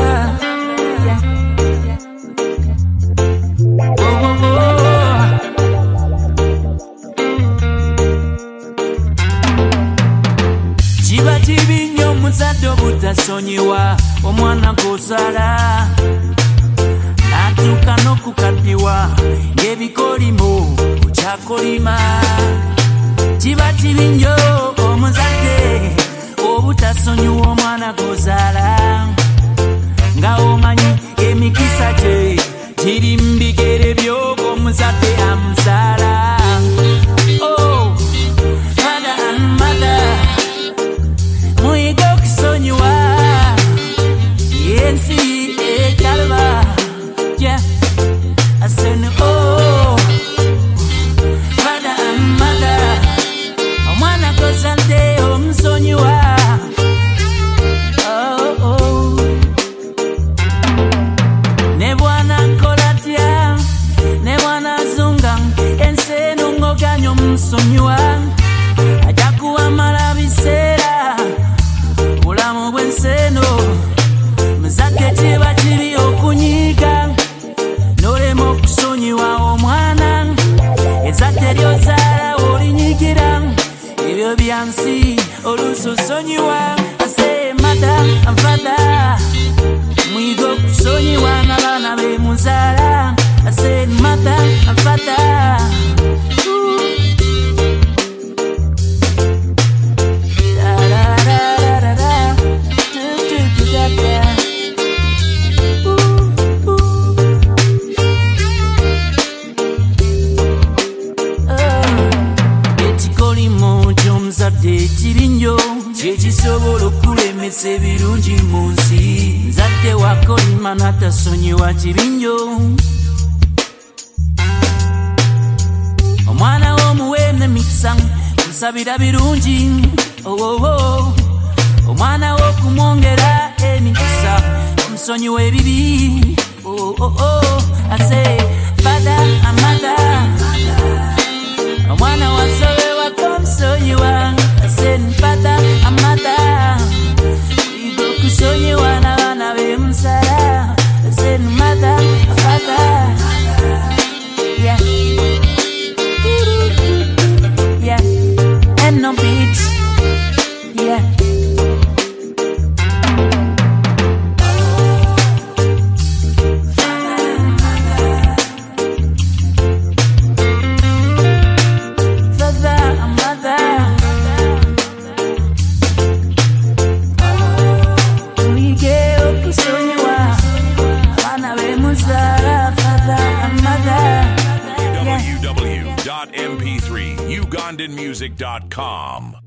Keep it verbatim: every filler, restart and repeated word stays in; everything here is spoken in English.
Yeah. Oh, oh, oh. Chiba chibi nnyo muzadde obutasonyiwa omwana gozala natuuka n'okukaddiwa ng'ebikolimo kyakolima. Chiba chibi nnyo omuzadde obutasonyiwa omwana gozala nga omanyi emikisa gye giri mu bigere by'ogwo omuzadde amuzaala. Oh, father and mother, muyiga okusonyiwa yensi ekalaba. Yeah, I said oh, father and mother, omwana gozadde omusonyiwa. Oh, oh. Ne bwana kolatya, ne bwana zunga, ensi eno ng'oganya omusonyiwa ajja kuwamala biseera bulamu bw'ensi eno. Muzadde kiba kibi okunyiiga n'olema okusonyiwa omwana, ezzadde ly'ozaala olinyigira ebyo byansi oluusi osonyiwa. Ase mother and father, muyiga okusonyiwa n'abaana be muzaala. Ase mother and father. Omuzadde ekiri nnyo kyekisobola okulemesa ebirungi mu nsi. Nzadde wakolima n'atasonyiwa kibi nnyo. Omwana w'omuwe n'emikisa musabira birungi. Oh, oh, oh. Omwana w'okumwongera emikisa omusonyiwa ebibi. Oh, oh, oh. I say father and mother, omwana wasobe wakomusonyiwa. I said father and mother, muyiga okusonyiwa n'abaana be muzaala. I said mother and father. Yeah, yeah, and no beats. Yeah. w w w dot m p three ugandan music dot com